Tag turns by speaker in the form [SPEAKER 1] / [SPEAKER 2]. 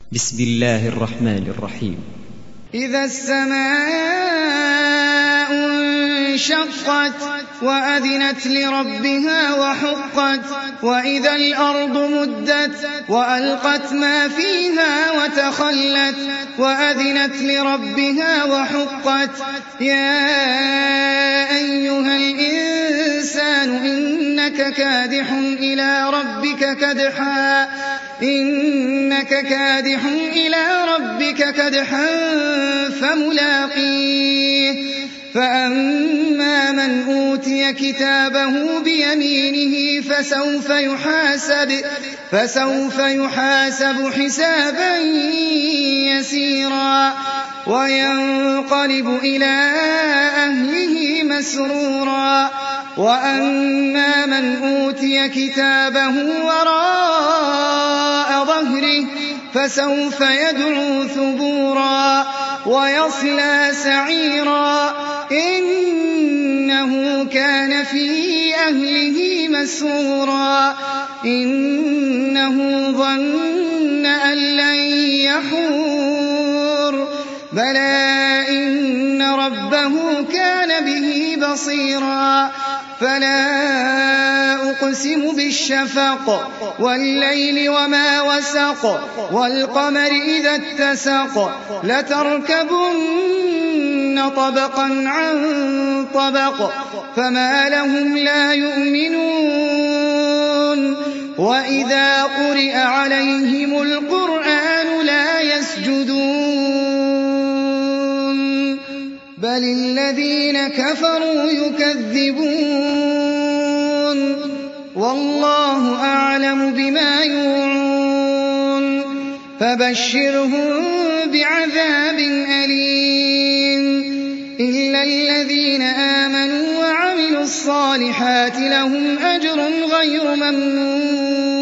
[SPEAKER 1] بسم الله الرحمن الرحيم.
[SPEAKER 2] إذا السماء انشقت وأذنت لربها وحقت وإذا الأرض مدت وألقت ما فيها وتخلت وأذنت لربها وحقت يا أيها الإنسان إنك كادح إلى ربك كدحا فملاقيه فأما من أوتي كتابه بيمينه فسوف يحاسب حسابا يسيرا وينقلب إلى أهله مسرورا وأما من أوتي كتابه وراء ظهره فسوف يدعو ثبورا ويصلى سعيرا إنه كان في أهله مسرورا إنه ظن أن لن يحور بلى إن ربه كان به بصيرا فلا أقسم بالشفق والليل وما وسق والقمر إذا اتسق لتركبن طبقا عن طبق فما لهم لا يؤمنون وإذا قرئ عليهم القرآن لا يسجدون بل الذين كفروا يكذبون والله أعلم بما يوعون فبشرهم بعذاب أليم إلا الذين آمنوا وعملوا الصالحات لهم أجر غير ممنون